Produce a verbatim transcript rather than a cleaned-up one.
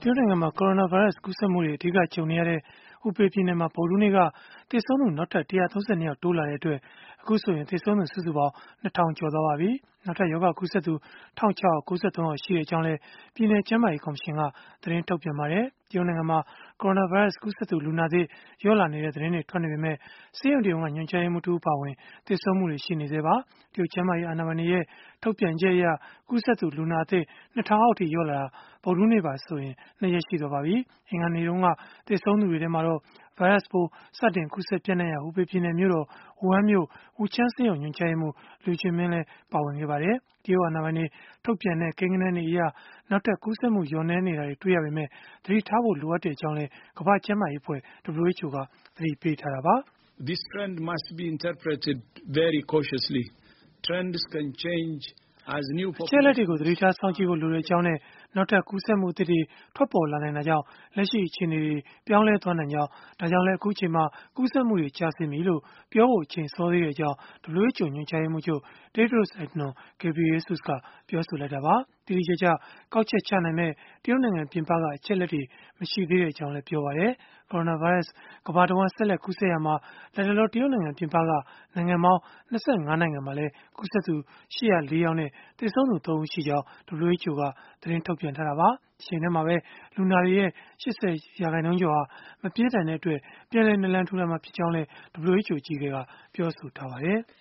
ရုတ်နိုင်ငံမှာ ကိုရိုနာဗိုင်းရပ်စ် ကူးစက်မှုတွေ အဓိကကြုံနေရတဲ့ ဟူပေပြည်နယ်မှာ ဗုဒ္ဓဟူးနေ့က သေဆုံးသူ နောက်ထပ် ၁၃၂ ယောက် တိုးလာတဲ့အတွက် အခုဆိုရင် သေဆုံးသူ စုစုပေါင်း ၂ ထောင်ကျော်သွားပါပြီ။ နောက်ထပ် ရောဂါကူးစက်သူ ၁၆၉၃ ယောက် ရှိကြောင်းလည်း ပြည်နယ်ကျန်းမာရေး ကော်မရှင်က သတင်းထုတ်ပြန်ပါတယ်။ တရုတ်နိုင်ငံမှာ ကိုရိုနာဗိုင်းရပ်စ် ကူးစက်သူ လူနာသစ် လျော့လာနေတဲ့ သတင်းတွေ ထွက်နေပေမဲ့ ဆေးရုံတရုံက ညွှန်ကြားရေးမှူးတဦး အပါအဝင် သေဆုံးမှုတွေ ရှိနေဆဲပါ။ တရုတ်ကျန်းမာရေး အာဏာပိုင်တွေရဲ့ ထုတ်ပြန်ချက်အရ ကူးစက်သူ လူနာသစ် ၂ ထောင်အောက်အထိ လျော့လာတာ ဗုဒ္ဓဟူးနေ့မှာဆိုရင် ၂ ရက် ရှိသွားပါပြီ။ အင်္ဂါနေ့တုန်းက သေဆုံးသူတွေထဲမှာတော့ ဗိုင်းရပ်စ်ပိုး စတင်ကူးစက်ပျံ့နှံ့ရာ ဟူပေပြည်နယ်မြို့တော် ဝူဟန်မြို့ ဝူချန်းဆေးရုံ ညွှန်ကြားရေးမှူး Lu Jianming လည်း ပါဝင်ခဲ့ပါတယ်။ တရုတ်အာဏာပိုင်တွေ ထုတ်ပြန်တဲ့ ကိန်းဂဏန်းတွေအရ နောက်ထပ် ကူးစက်မှု လျော့နည်းနေတာတွေ တွေ့ရပေမဲ့ သတိထားဖို့ လိုအပ်ကြောင်းလည်း ကမ္ဘာ့ကျန်းမာရေးအဖွဲ့ (W H O) က သတိပေးထားတာပါ။ This trend must be interpreted very cautiously. Trends can change as new အချက်အလက်တွေကို သတိထားစောင့်ကြည့်ဖို့ လိုကြောင်းနဲ့ နောက်ထပ် ကူးစက်မှုအသစ်တွေ ထွက်ပေါ်လာနိုင်တာကြောင့် လက်ရှိအခြေအနေတွေ ပြောင်းလဲသွားနိုင်ကြောင်း၊ ဒါကြောင့်လည်း အခုအချိန်မှာ ကူးစက်မှုတွေ ကျဆင်းပြီလို့ ပြောဖို့ အချိန်စောသေးကြောင်း W H O ညွှန်ကြားရေးမှူးချုပ် Tedros Adhanom Ghebreyesus က ပြောဆိုလိုက်တာပါ။ တိတိကျကျ ကောက်ချက်ချနိုင်မယ့် တရုတ်နိုင်ငံ ပြင်ပက အချက်အလက်တွေ မရှိသေးကြောင်းလည်း ပြောပါတယ်။ ကိုရိုနာဗိုင်းရပ်စ် ကမ္ဘာတဝန်း ဆက်လက် ကူးစက်ရာမှာ လတ်တလော တရုတ်နိုင်ငံ ပြင်ပက နိုင်ငံပေါင်း ၂၅ နိုင်ငံမှာလည်း ကူးစက်သူ ၈၀၄ ယောက်နဲ့ သေဆုံးသူ ၃ ဦးရှိကြောင်း W H O က သတင်းထုတ်ပြန်ထားတာပါ။ တချိန်တည်းမှာပဲ လူနာတွေရဲ့ ၈၀ ရာခိုင်နှုန်းကျော်ဟာ မပြင်းထန်တဲ့အတွက် ပြန်လည်နာလန်ထူလာမှာ ဖြစ်ကြောင်းလည်း W H O အကြီးအကဲက ပြောဆိုထားပါတယ်။